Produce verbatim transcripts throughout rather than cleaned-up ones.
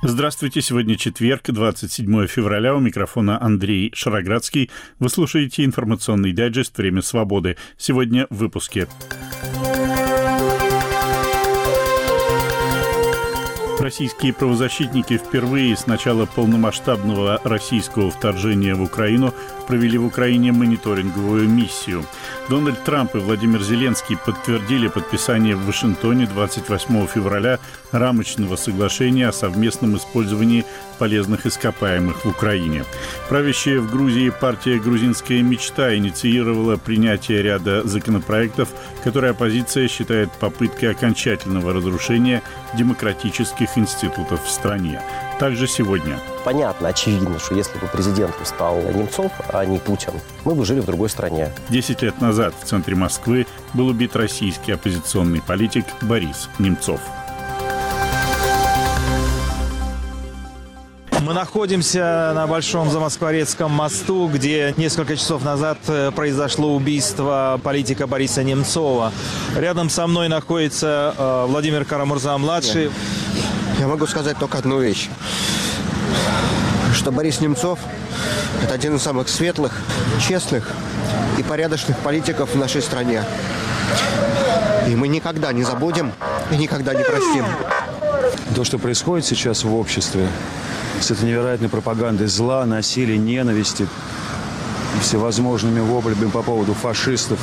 Здравствуйте, сегодня четверг, двадцать седьмое февраля, у микрофона Андрей Шароградский. Вы слушаете информационный дайджест «Время свободы». Сегодня в выпуске. Российские правозащитники впервые с начала полномасштабного российского вторжения в Украину провели в Украине мониторинговую миссию. Дональд Трамп и Владимир Зеленский подтвердили подписание в Вашингтоне двадцать восьмого февраля рамочного соглашения о совместном использовании полезных ископаемых в Украине. Правящая в Грузии партия «Грузинская мечта» инициировала принятие ряда законопроектов, которые оппозиция считает попыткой окончательного разрушения демократических институтов в стране. Также сегодня. Понятно, очевидно, что если бы президентом стал Немцов, а не Путин, мы бы жили в другой стране. Десять лет назад в центре Москвы был убит российский оппозиционный политик Борис Немцов. Мы находимся на Большом Замоскворецком мосту, где несколько часов назад произошло убийство политика Бориса Немцова. Рядом со мной находится э, Владимир Кара-Мурза-младший. Я могу сказать только одну вещь, что Борис Немцов – это один из самых светлых, честных и порядочных политиков в нашей стране. И мы никогда не забудем и никогда не простим. То, что происходит сейчас в обществе, с этой невероятной пропагандой зла, насилия, ненависти, всевозможными воплями по поводу фашистов,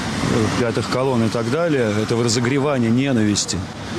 пятых колонн и так далее, это разогревание ненависти.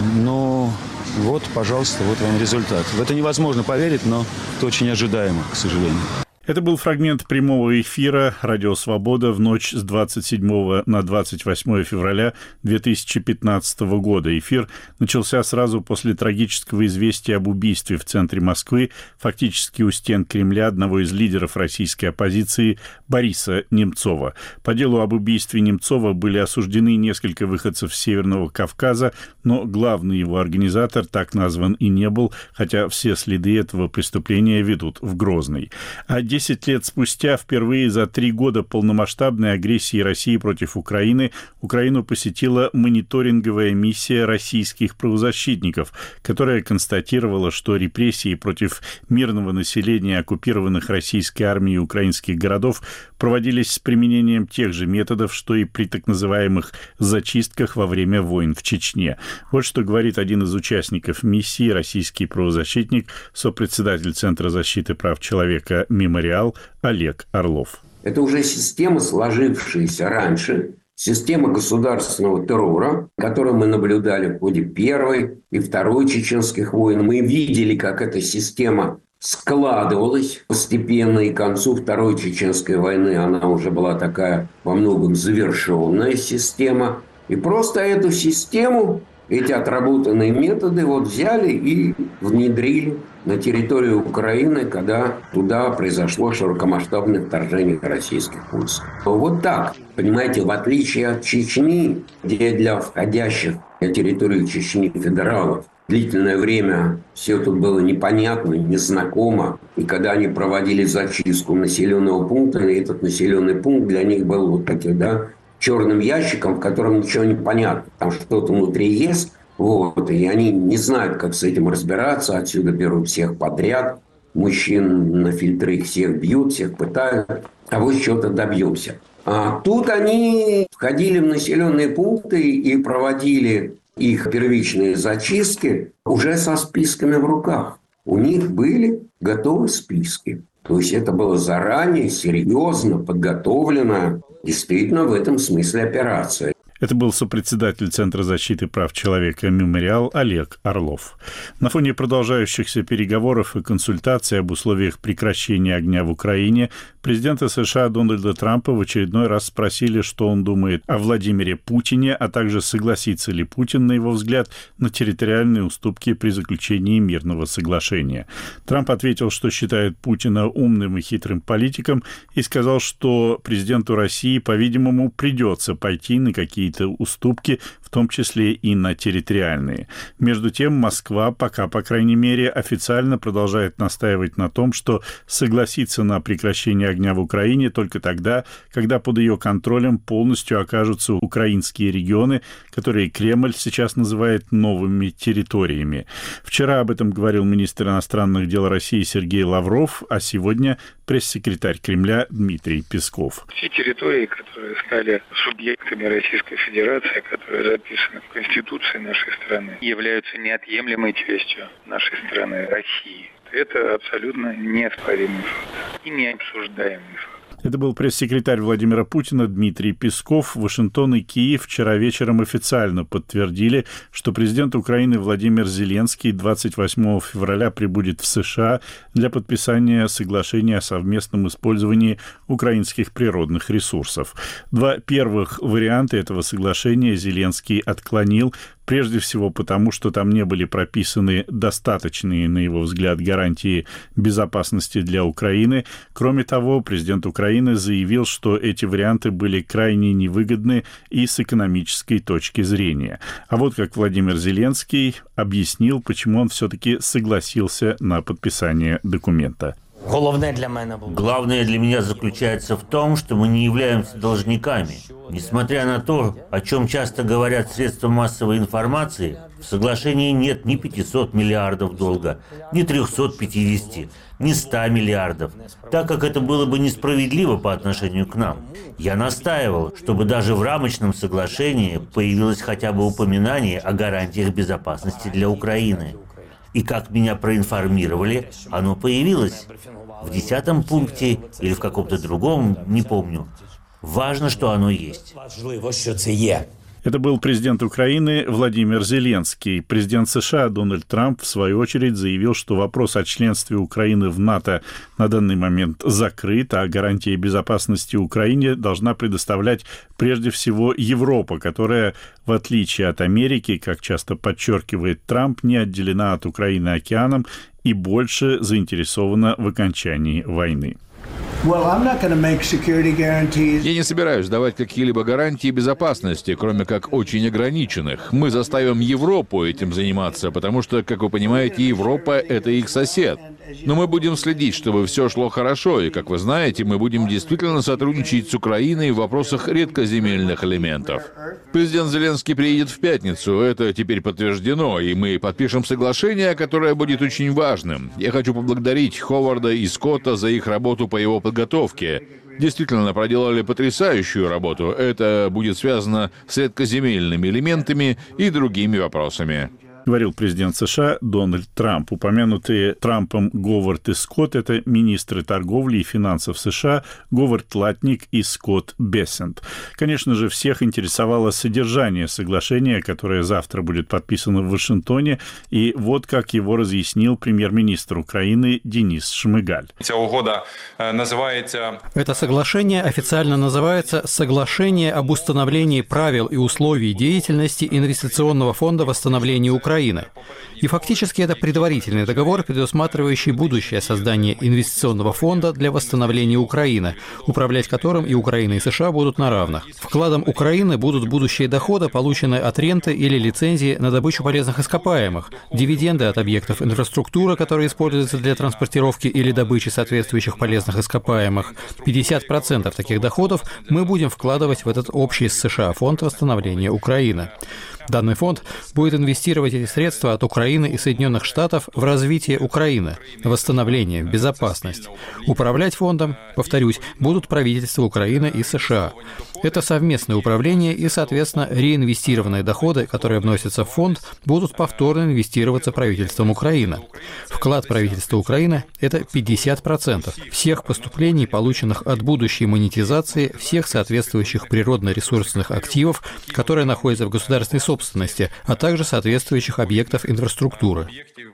Но вот, пожалуйста, вот вам результат. В это невозможно поверить, но это очень ожидаемо, к сожалению. Это был фрагмент прямого эфира «Радио Свобода» в ночь с двадцать седьмого на двадцать восьмое февраля две тысячи пятнадцатого года. Эфир начался сразу после трагического известия об убийстве в центре Москвы, фактически у стен Кремля, одного из лидеров российской оппозиции Бориса Немцова. По делу об убийстве Немцова были осуждены несколько выходцев с Северного Кавказа, но главный его организатор так назван и не был, хотя все следы этого преступления ведут в Грозный. А Десять лет спустя, впервые за три года полномасштабной агрессии России против Украины, Украину посетила мониторинговая миссия российских правозащитников, которая констатировала, что репрессии против мирного населения оккупированных российской армией украинских городов проводились с применением тех же методов, что и при так называемых зачистках во время войн в Чечне. Вот что говорит один из участников миссии, российский правозащитник, сопредседатель Центра защиты прав человека «Мемориал» Олег Орлов. Это уже система, сложившаяся раньше, система государственного террора, которую мы наблюдали в ходе Первой и Второй чеченских войн. Мы видели, как эта система складывалась постепенно, и к концу Второй чеченской войны она уже была такая во многом завершенная система. И просто эту систему, эти отработанные методы вот взяли и внедрили на территорию Украины, когда туда произошло широкомасштабное вторжение российских войск. Вот так. Понимаете, в отличие от Чечни, где для входящих на территорию Чечни федералов длительное время все тут было непонятно, незнакомо. И когда они проводили зачистку населенного пункта, этот населенный пункт для них был вот таким, да, черным ящиком, в котором ничего не понятно. Там что-то внутри есть. Вот, и они не знают, как с этим разбираться. Отсюда берут всех подряд. Мужчин на фильтры их всех бьют, всех пытают. Того чего-то добьемся. А тут они входили в населенные пункты и проводили их первичные зачистки уже со списками в руках. У них были готовы списки. То есть это было заранее, серьезно подготовлено. Действительно, в этом смысле операция. Это был сопредседатель Центра защиты прав человека «Мемориал» Олег Орлов. На фоне продолжающихся переговоров и консультаций об условиях прекращения огня в Украине президента США Дональда Трампа в очередной раз спросили, что он думает о Владимире Путине, а также согласится ли Путин, на его взгляд, на территориальные уступки при заключении мирного соглашения. Трамп ответил, что считает Путина умным и хитрым политиком, и сказал, что президенту России, по-видимому, придется пойти на какие какие-то уступки, в том числе и на территориальные. Между тем, Москва пока, по крайней мере, официально продолжает настаивать на том, что согласится на прекращение огня в Украине только тогда, когда под ее контролем полностью окажутся украинские регионы, которые Кремль сейчас называет новыми территориями. Вчера об этом говорил министр иностранных дел России Сергей Лавров, а сегодня пресс-секретарь Кремля Дмитрий Песков. Все территории, которые стали субъектами Российской Федерации, которые записаны в Конституции нашей страны, являются неотъемлемой частью нашей страны, России. Это абсолютно неоспоримый факт и необсуждаемый факт. Это был пресс-секретарь Владимира Путина Дмитрий Песков. Вашингтон и Киев вчера вечером официально подтвердили, что президент Украины Владимир Зеленский двадцать восьмого февраля прибудет в США для подписания соглашения о совместном использовании украинских природных ресурсов. Два первых варианта этого соглашения Зеленский отклонил, прежде всего потому, что там не были прописаны достаточные, на его взгляд, гарантии безопасности для Украины. Кроме того, президент Украины заявил, что эти варианты были крайне невыгодны и с экономической точки зрения. А вот как Владимир Зеленский объяснил, почему он все-таки согласился на подписание документа. Главное для меня заключается в том, что мы не являемся должниками. Несмотря на то, о чем часто говорят средства массовой информации, в соглашении нет ни пятисот миллиардов долга, ни трехсот пятидесяти, ни ста миллиардов, так как это было бы несправедливо по отношению к нам. Я настаивал, чтобы даже в рамочном соглашении появилось хотя бы упоминание о гарантиях безопасности для Украины. И как меня проинформировали, оно появилось в десятом пункте или в каком-то другом, не помню. Важно, что оно есть. Это был президент Украины Владимир Зеленский. Президент США Дональд Трамп, в свою очередь, заявил, что вопрос о членстве Украины в НАТО на данный момент закрыт, а гарантии безопасности Украине должна предоставлять прежде всего Европа, которая, в отличие от Америки, как часто подчеркивает Трамп, не отделена от Украины океаном и больше заинтересована в окончании войны. Я не собираюсь давать какие-либо гарантии безопасности, кроме как очень ограниченных. Мы заставим Европу этим заниматься, потому что, как вы понимаете, Европа — это их сосед. Но мы будем следить, чтобы все шло хорошо, и, как вы знаете, мы будем действительно сотрудничать с Украиной в вопросах редкоземельных элементов. Президент Зеленский приедет в пятницу, это теперь подтверждено, и мы подпишем соглашение, которое будет очень важным. Я хочу поблагодарить Ховарда и Скотта за их работу по его подготовке. Действительно, проделали потрясающую работу. Это будет связано с редкоземельными элементами и другими вопросами. Говорил президент США Дональд Трамп. Упомянутые Трампом Говард и Скотт — это министры торговли и финансов США Говард Латник и Скотт Бессент. Конечно же, всех интересовало содержание соглашения, которое завтра будет подписано в Вашингтоне, и вот как его разъяснил премьер-министр Украины Денис Шмыгаль. Это соглашение официально называется «Соглашение об установлении правил и условий деятельности Инвестиционного фонда восстановления Украины». И фактически это предварительный договор, предусматривающий будущее создание инвестиционного фонда для восстановления Украины, управлять которым и Украина, и США будут на равных. Вкладом Украины будут будущие доходы, полученные от ренты или лицензии на добычу полезных ископаемых, дивиденды от объектов инфраструктуры, которые используются для транспортировки или добычи соответствующих полезных ископаемых. пятьдесят процентов таких доходов мы будем вкладывать в этот общий с США фонд восстановления Украины. Данный фонд будет инвестировать эти средства от Украины и Соединенных Штатов в развитие Украины, восстановление, безопасность. Управлять фондом, повторюсь, будут правительства Украины и США. Это совместное управление и, соответственно, реинвестированные доходы, которые вносятся в фонд, будут повторно инвестироваться правительством Украины. Вклад правительства Украины – это пятьдесят процентов всех поступлений, полученных от будущей монетизации всех соответствующих природно-ресурсных активов, которые находятся в государственной собственности, а также соответствующих соответствующих объектов инфраструктуры.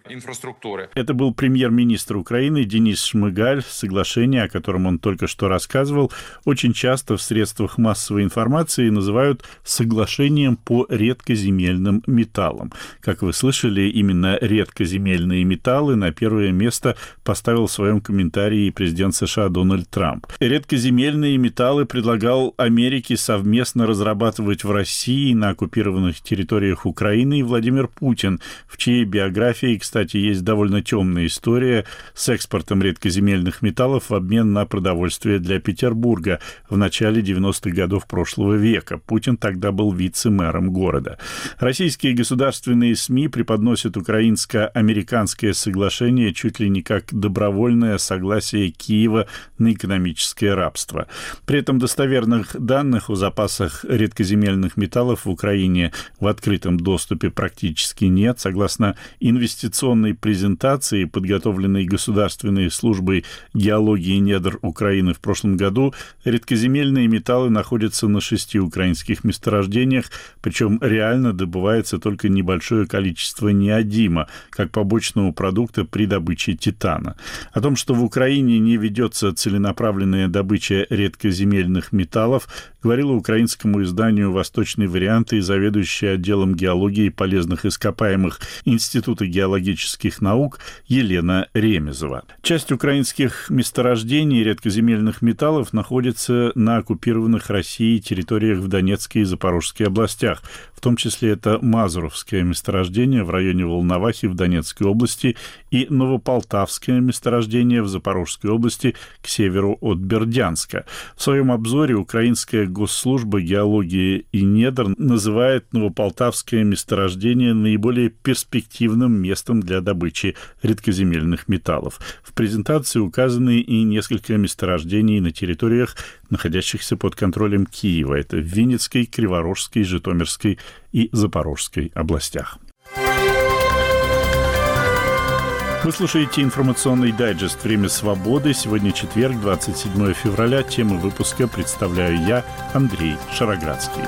Это был премьер-министр Украины Денис Шмыгаль. Соглашение, о котором он только что рассказывал, очень часто в средствах массовой информации называют соглашением по редкоземельным металлам. Как вы слышали, именно редкоземельные металлы на первое место поставил в своем комментарии президент США Дональд Трамп. Редкоземельные металлы предлагал Америке совместно разрабатывать в России на оккупированных территориях Украины и Владимир Путин, в чьей биографии, кстати, есть довольно темная история с экспортом редкоземельных металлов в обмен на продовольствие для Петербурга в начале девяностых годов прошлого века. Путин тогда был вице-мэром города. Российские государственные СМИ преподносят украинско-американское соглашение чуть ли не как добровольное согласие Киева на экономическое рабство. При этом достоверных данных о запасах редкоземельных металлов в Украине в открытом доступе практически нет. Согласно инвестиционной презентации, подготовленной Государственной службой геологии и недр Украины в прошлом году, редкоземельные металлы находятся на шести украинских месторождениях, причем реально добывается только небольшое количество неодима, как побочного продукта при добыче титана. О том, что в Украине не ведется целенаправленная добыча редкоземельных металлов, говорила украинскому изданию «Восточный вариант» и заведующая отделом геологии и полезных ископаемых Института геологических наук Елена Ремезова. Часть украинских месторождений редкоземельных металлов находится на оккупированных Россией территориях в Донецкой и Запорожской областях. В том числе это Мазуровское месторождение в районе Волновахи в Донецкой области и Новополтавское месторождение в Запорожской области к северу от Бердянска. В своем обзоре украинская госслужба геологии и недр называет Новополтавское месторождение наиболее перспективным местом для добычи редкоземельных металлов. В презентации указаны и несколько месторождений на территориях, находящихся под контролем Киева. Это в Винницкой, Криворожской, Житомирской и Запорожской областях. Вы слушаете информационный дайджест «Время свободы». Сегодня четверг, двадцать седьмое февраля. Темы выпуска представляю я, Андрей Шароградский.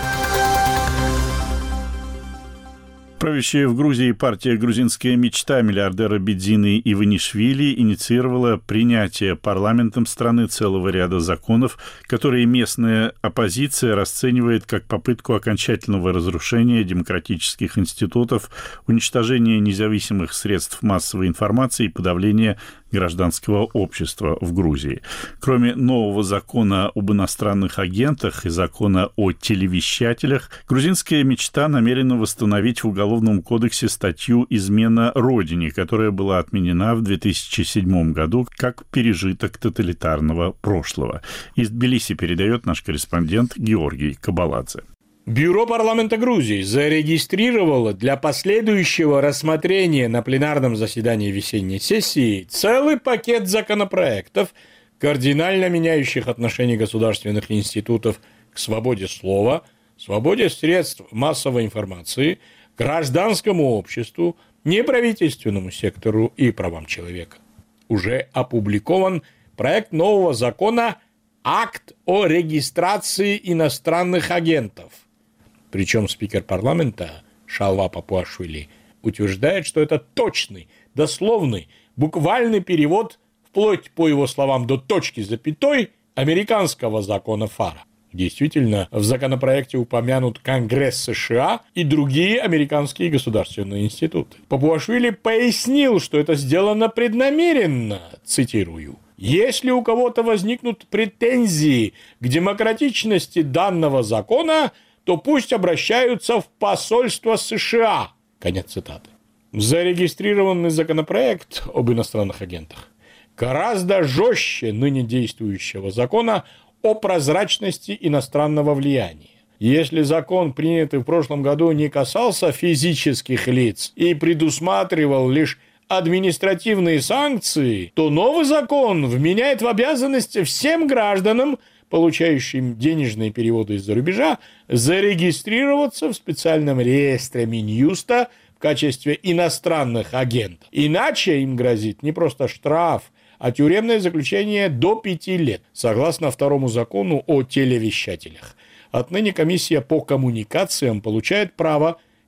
Правящая в Грузии партия «Грузинская мечта» миллиардера Бедзины Иванишвили инициировала принятие парламентом страны целого ряда законов, которые местная оппозиция расценивает как попытку окончательного разрушения демократических институтов, уничтожения независимых средств массовой информации и подавления гражданского общества в Грузии. Кроме нового закона об иностранных агентах и закона о телевещателях, грузинская мечта намерена восстановить в Уголовном кодексе статью «Измена Родине», которая была отменена в две тысячи седьмом году как пережиток тоталитарного прошлого. Из Тбилиси передает наш корреспондент Георгий Кабаладзе. Бюро парламента Грузии зарегистрировало для последующего рассмотрения на пленарном заседании весенней сессии целый пакет законопроектов, кардинально меняющих отношение государственных институтов к свободе слова, свободе средств массовой информации, гражданскому обществу, неправительственному сектору и правам человека. Уже опубликован проект нового закона «Акт о регистрации иностранных агентов». Причем спикер парламента Шалва Папуашвили утверждает, что это точный, дословный, буквальный перевод, вплоть, по его словам, до точки запятой, американского закона ФАРа. Действительно, в законопроекте упомянут Конгресс США и другие американские государственные институты. Папуашвили пояснил, что это сделано преднамеренно, цитирую. «Если у кого-то возникнут претензии к демократичности данного закона, то пусть обращаются в посольство США». Конец цитаты. Зарегистрированный законопроект об иностранных агентах гораздо жестче ныне действующего закона о прозрачности иностранного влияния. Если закон, принятый в прошлом году, не касался физических лиц и предусматривал лишь административные санкции, то новый закон вменяет в обязанность всем гражданам, получающим денежные переводы из-за рубежа, зарегистрироваться в специальном реестре Минюста в качестве иностранных агентов. Иначе им грозит не просто штраф, а тюремное заключение до пяти лет, согласно второму закону о телевещателях. Отныне комиссия по коммуникациям получает право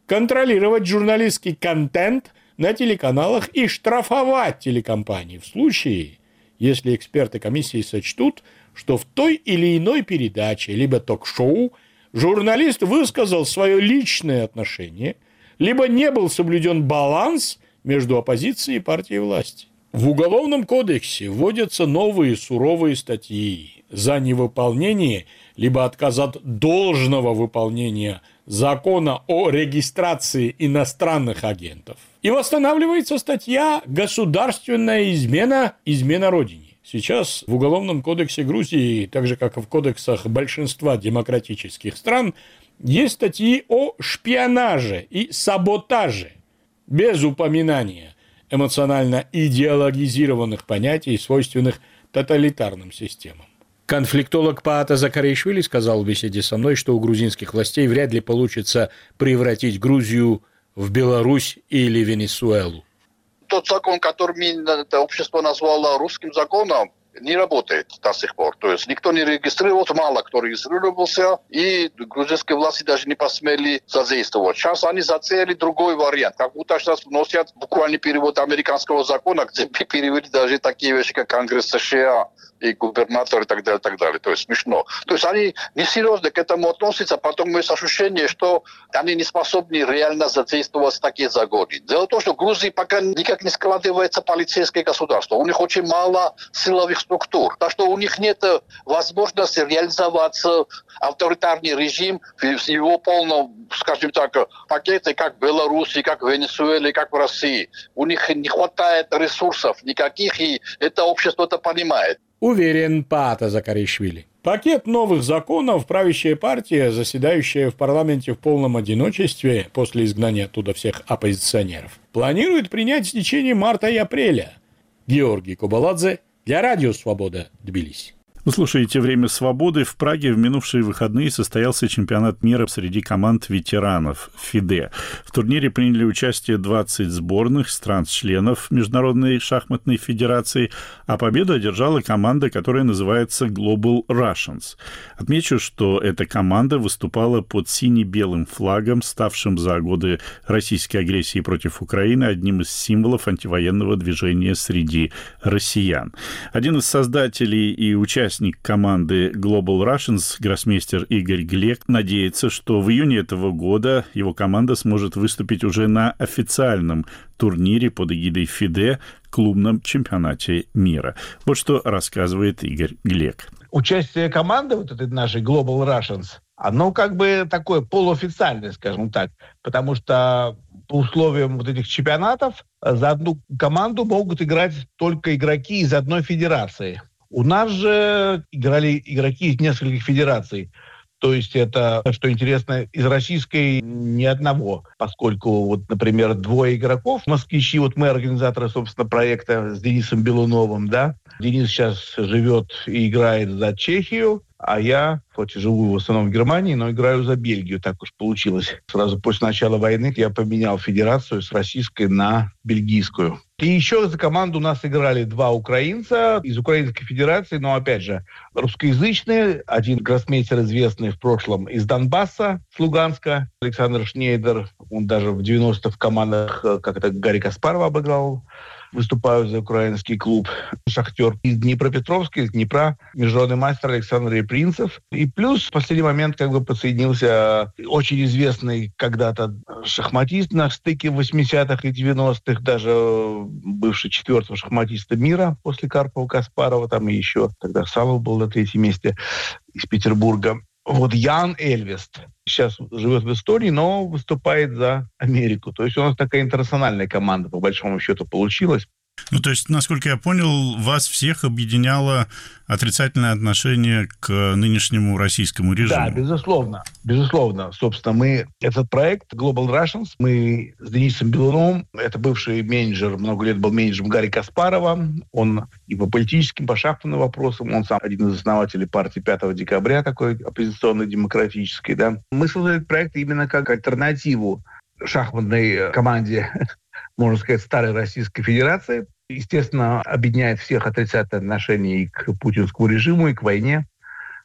контролировать журналистский контент на телеканалах и штрафовать телекомпании в случае, если эксперты комиссии сочтут, что в той или иной передаче, либо ток-шоу, журналист высказал свое личное отношение, либо не был соблюден баланс между оппозицией и партией власти. В Уголовном кодексе вводятся новые суровые статьи за невыполнение либо отказ от должного выполнения закона о регистрации иностранных агентов. И восстанавливается статья «Государственная измена, измена Родине». Сейчас в Уголовном кодексе Грузии, так же как и в кодексах большинства демократических стран, есть статьи о шпионаже и саботаже, без упоминания эмоционально идеологизированных понятий, свойственных тоталитарным системам. Конфликтолог Паата Закаришвили сказал в беседе со мной, что у грузинских властей вряд ли получится превратить Грузию в Беларусь или Венесуэлу. Тот закон, который это общество назвало русским законом, не работает до сих пор. То есть никто не регистрировался, мало кто регистрировался, и грузинские власти даже не посмели задействовать. Сейчас они зацели другой вариант, как будто сейчас вносят буквальный перевод американского закона, где перевели даже такие вещи, как Конгресс США и губернатор и так далее, и так далее. То есть смешно. То есть они несерьезно к этому относятся, потом есть ощущение, что они не способны реально задействовать такие законы. Дело в том, что в Грузии пока никак не складывается полицейское государство. У них очень мало силовых структур. Так что у них нет возможности реализовать авторитарный режим в его полном, скажем так, пакете, как в Беларуси, как в Венесуэле, как в России. У них не хватает ресурсов никаких, и это общество это понимает. Уверен Паата Закаришвили. Пакет новых законов правящая партия, заседающая в парламенте в полном одиночестве после изгнания оттуда всех оппозиционеров, планирует принять в течение марта и апреля. Георгий Кобаладзе для Радио Свобода, Тбилиси. Вы слушаете «Время свободы». В Праге в минувшие выходные состоялся чемпионат мира среди команд ветеранов ФИДЕ. В турнире приняли участие двадцать сборных стран-членов Международной шахматной федерации, а победу одержала команда, которая называется Global Russians. Отмечу, что эта команда выступала под сине-белым флагом, ставшим за годы российской агрессии против Украины одним из символов антивоенного движения среди россиян. Один из создателей и участников команды Global Russians, гроссмейстер Игорь Глек, надеется, что в июне этого года его команда сможет выступить уже на официальном турнире под эгидой ФИДЕ, клубном чемпионате мира. Вот что рассказывает Игорь Глек. Участие команды вот этой нашей Global Russians, оно как бы такое полуофициальное, скажем так, потому что по условиям вот этих чемпионатов за одну команду могут играть только игроки из одной федерации. У нас же играли игроки из нескольких федераций. То есть это, что интересно, из российской ни одного, поскольку, вот, например, двое игроков, москвичи, вот мы организаторы, собственно, проекта с Денисом Белуновым, да. Денис сейчас живет и играет за Чехию, а я, хоть и живу в основном в Германии, но играю за Бельгию, так уж получилось. Сразу после начала войны я поменял федерацию с российской на бельгийскую. И еще за команду у нас играли два украинца из Украинской Федерации, но, опять же, русскоязычные. Один гроссмейстер известный в прошлом из Донбасса, с Луганска, Александр Шнейдер. Он даже в девяностых в командах, как это, Гарри Каспарова обыграл. Выступаю за украинский клуб «Шахтер». Из Днепропетровска, из Днепра, международный мастер Александр Репринцев. И плюс в последний момент как бы подсоединился очень известный когда-то шахматист на стыке восьмидесятых и девяностых, даже бывший четвертого шахматиста мира после Карпова-Каспарова, там и еще тогда Салов был на третьем месте, из Петербурга. Вот Ян Эльвест сейчас живет в Эстонии, но выступает за Америку. То есть у нас такая интернациональная команда, по большому счету, получилась. Ну, то есть, насколько я понял, вас всех объединяло отрицательное отношение к нынешнему российскому режиму. Да, безусловно. Безусловно. Собственно, мы, этот проект Global Russians, мы с Денисом Белуновым, это бывший менеджер, много лет был менеджером Гарри Каспарова, он и по политическим, по шахматным вопросам, он сам один из основателей партии пятого декабря, такой оппозиционной, демократической, да. Мы создали этот проект именно как альтернативу шахматной команде, можно сказать, старой Российской Федерации. Естественно, объединяет всех отрицательное отношение и к путинскому режиму, и к войне.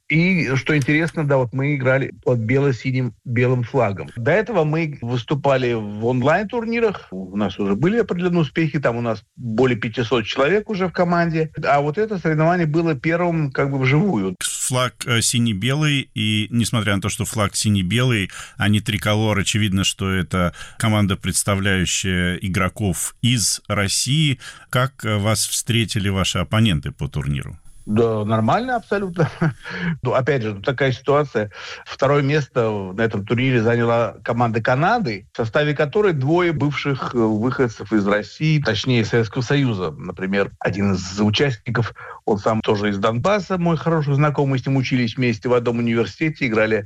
И, что интересно, да, вот мы играли под бело-синим белым флагом. До этого мы выступали в онлайн-турнирах. У нас уже были определенные успехи. Там у нас более пятьсот человек уже в команде. А вот это соревнование было первым как бы вживую. Флаг синий-белый, и несмотря на то, что флаг синий-белый, а не триколор, очевидно, что это команда, представляющая игроков из России. Как вас встретили ваши оппоненты по турниру? Да, нормально абсолютно. Ну, опять же, такая ситуация. Второе место на этом турнире заняла команда Канады, в составе которой двое бывших выходцев из России, точнее, Советского Союза. Например, один из участников, он сам тоже из Донбасса, мой хороший знакомый, с ним учились вместе в одном университете, играли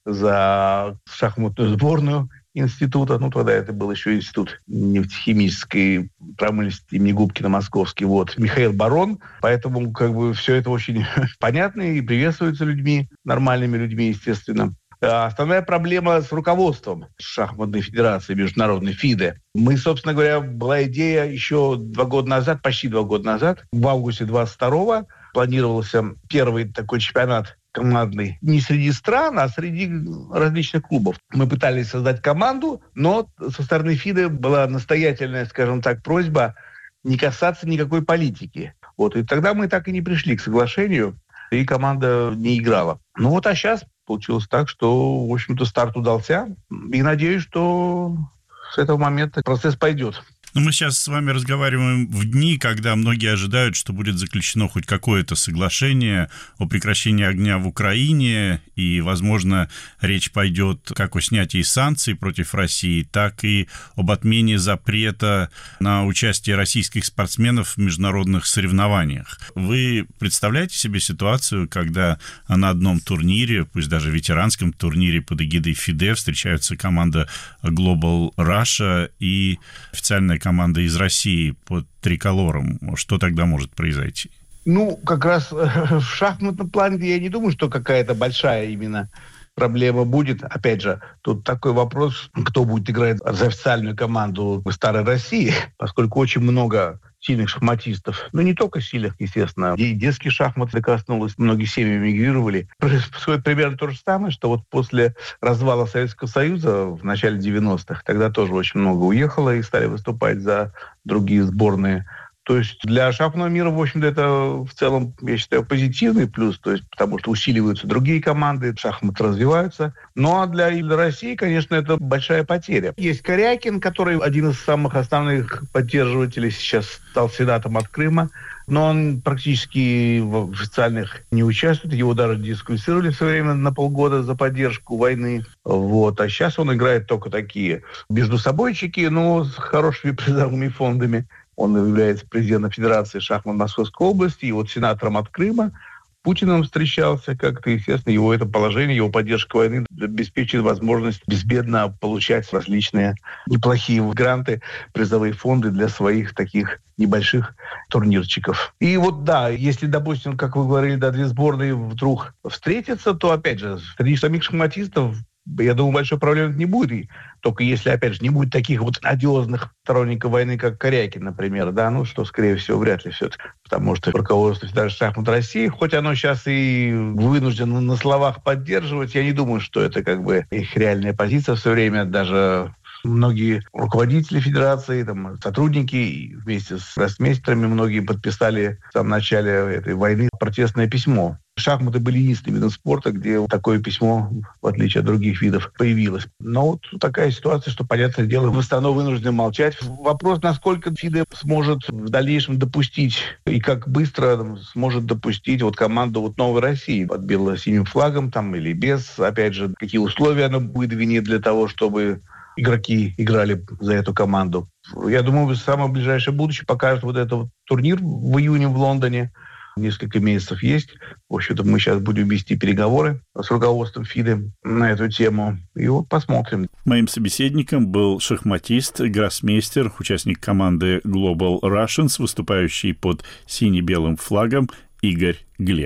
за шахматную сборную института, ну, тогда это был еще институт нефтехимической промышленности имени Губкина московский, вот, Михаил Барон, поэтому, как бы, все это очень понятно и приветствуется людьми, нормальными людьми, естественно. А основная проблема с руководством шахматной федерации международной ФИДЕ. Мы, собственно говоря, была идея еще два года назад, почти два года назад, в августе двадцать второго планировался первый такой чемпионат командный не среди стран, а среди различных клубов. Мы пытались создать команду, но со стороны ФИДЕ была настоятельная, скажем так, просьба не касаться никакой политики. Вот. И тогда мы так и не пришли к соглашению, и команда не играла. Ну вот, а сейчас получилось так, что, в общем-то, старт удался. И надеюсь, что с этого момента процесс пойдет. Но мы сейчас с вами разговариваем в дни, когда многие ожидают, что будет заключено хоть какое-то соглашение о прекращении огня в Украине, и, возможно, речь пойдет как о снятии санкций против России, так и об отмене запрета на участие российских спортсменов в международных соревнованиях. Вы представляете себе ситуацию, когда на одном турнире, пусть даже ветеранском турнире под эгидой ФИДЕ, встречаются команда Global Russia и официальная команда из России под триколором? Что тогда может произойти? Ну, как раз в шахматном плане я не думаю, что какая-то большая именно проблема будет. Опять же, тут такой вопрос, кто будет играть за официальную команду старой России, поскольку очень много сильных шахматистов. Ну, не только сильных, естественно. И детский шахмат коснулось, многие семьи мигрировали. Происходит примерно то же самое, что вот после развала Советского Союза в начале девяностых, тогда тоже очень много уехало и стали выступать за другие сборные. То есть для шахматного мира, в общем-то, это в целом, я считаю, позитивный плюс, то есть потому что усиливаются другие команды, шахматы развиваются. Ну а для, для России, конечно, это большая потеря. Есть Корякин, который один из самых основных поддерживателей, сейчас стал сенатом от Крыма, но он практически в официальных не участвует. Его даже дисквалифицировали в свое время на полгода за поддержку войны. Вот. А сейчас он играет только такие междусобойчики, но с хорошими призовыми фондами. Он является президентом Федерации шахмат Московской области, и вот сенатором от Крыма. Путиным встречался как-то, естественно, его это положение, его поддержка войны обеспечит возможность безбедно получать различные неплохие гранты, призовые фонды для своих таких небольших турнирчиков. И вот да, если, допустим, как вы говорили, да, две сборные вдруг встретятся, то, опять же, среди самих шахматистов, я думаю, большой проблемы не будет. И только если, опять же, не будет таких вот одиозных сторонников войны, как Корякин, например, да, ну, что, скорее всего, вряд ли все-таки. Потому что руководство Федерации шахмат России, хоть оно сейчас и вынуждено на словах поддерживать, я не думаю, что это как бы их реальная позиция все время. Даже многие руководители Федерации, там, сотрудники вместе с гроссмейстерами, многие подписали в самом начале этой войны протестное письмо. Шахматы были единственным видом спорта, где такое письмо, в отличие от других видов, появилось. Но вот такая ситуация, что, понятное дело, в основном вынуждены молчать. Вопрос, насколько ФИДЕ сможет в дальнейшем допустить и как быстро сможет допустить вот команду вот Новой России под бело-синим флагом там, или без. Опять же, какие условия она выдвинет для того, чтобы игроки играли за эту команду. Я думаю, в самое ближайшее будущее покажет вот этот вот турнир в июне в Лондоне. Несколько месяцев есть. В общем-то, мы сейчас будем вести переговоры с руководством ФИДЕ на эту тему. И вот посмотрим. Моим собеседником был шахматист, гроссмейстер, участник команды Global Russians, выступающий под сине-белым флагом Игорь Глек.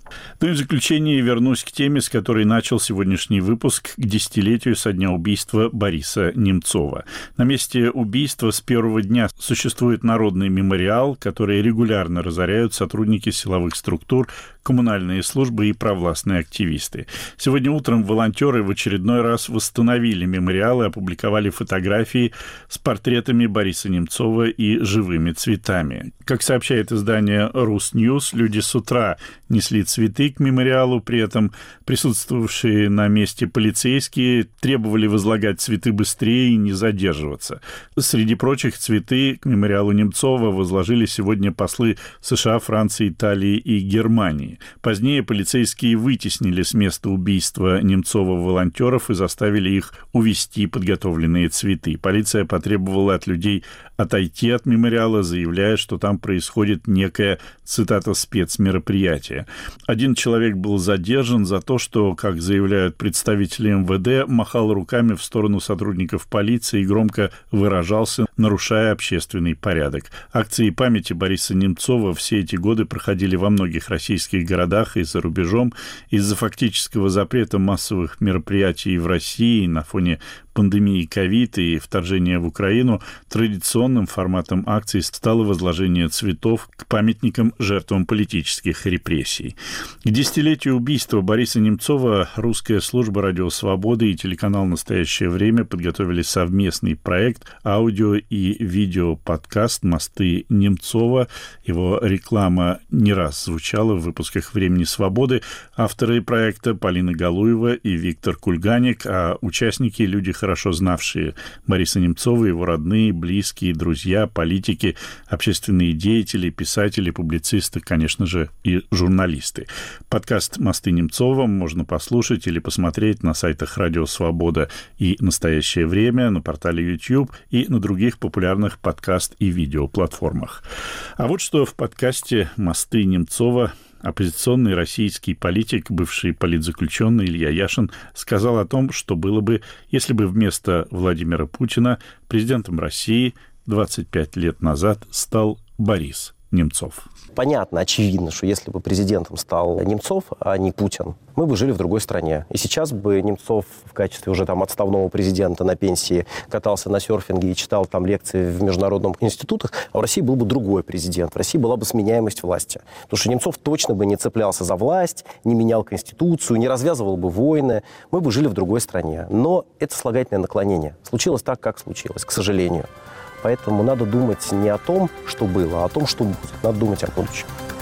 Ну и в заключение вернусь к теме, с которой начал сегодняшний выпуск, к десятилетию со дня убийства Бориса Немцова. На месте убийства с первого дня существует народный мемориал, который регулярно разоряют сотрудники силовых структур, коммунальные службы и провластные активисты. Сегодня утром волонтеры в очередной раз восстановили мемориал и опубликовали фотографии с портретами Бориса Немцова и живыми цветами. Как сообщает издание «Русньюз», люди с утра несли цветы к мемориалу, при этом присутствовавшие на месте полицейские требовали возлагать цветы быстрее и не задерживаться. Среди прочих цветы к мемориалу Немцова возложили сегодня послы США, Франции, Италии и Германии. Позднее полицейские вытеснили с места убийства Немцова волонтеров и заставили их увезти подготовленные цветы. Полиция потребовала от людей отойти от мемориала, заявляя, что там происходит некое, цитата, спецмероприятие. Один человек был задержан за то, что, как заявляют представители эм вэ дэ, махал руками в сторону сотрудников полиции и громко выражался, нарушая общественный порядок. Акции памяти Бориса Немцова все эти годы проходили во многих российских городах и за рубежом. Из-за фактического запрета массовых мероприятий в России на фоне пандемии ковид и вторжения в Украину традиционным форматом акций стало возложение цветов к памятникам жертвам политических репрессий. К десятилетию убийства Бориса Немцова русская служба «Радио Свободы» и телеканал «Настоящее время» подготовили совместный проект аудио и видео-подкаст «Мосты Немцова». Его реклама не раз звучала в выпусках «Времени Свободы». Авторы проекта Полина Галуева и Виктор Кульганик, а участники — люди, хорошо знавшие Бориса Немцова, его родные, близкие, друзья, политики, общественные деятели, писатели, публицисты, конечно же, и журналисты. Подкаст «Мосты Немцова» можно послушать или посмотреть на сайтах «Радио Свобода» и «Настоящее время», на портале YouTube и на других популярных подкаст- и видеоплатформах. А вот что в подкасте «Мосты Немцова» оппозиционный российский политик, бывший политзаключенный Илья Яшин, сказал о том, что было бы, если бы вместо Владимира Путина президентом России двадцать пять лет назад стал Борис Немцов. Понятно, очевидно, что если бы президентом стал Немцов, а не Путин, мы бы жили в другой стране. И сейчас бы Немцов в качестве уже там отставного президента на пенсии катался на серфинге и читал там лекции в международных институтах, а в России был бы другой президент. В России была бы сменяемость власти. Потому что Немцов точно бы не цеплялся за власть, не менял конституцию, не развязывал бы войны. Мы бы жили в другой стране. Но это слагательное наклонение. Случилось так, как случилось, к сожалению. Поэтому надо думать не о том, что было, а о том, что будет. Надо думать о будущем.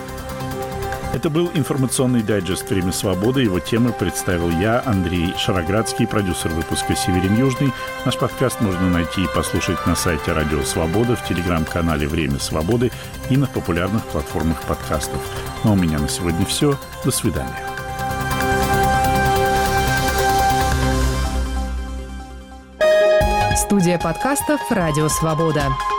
Это был информационный дайджест «Время свободы». Его темы представил я, Андрей Шароградский, продюсер выпуска «Северин Южный». Наш подкаст можно найти и послушать на сайте «Радио Свобода», в телеграм-канале «Время свободы» и на популярных платформах подкастов. Ну а у меня на сегодня все. До свидания. Студия подкастов «Радио Свобода».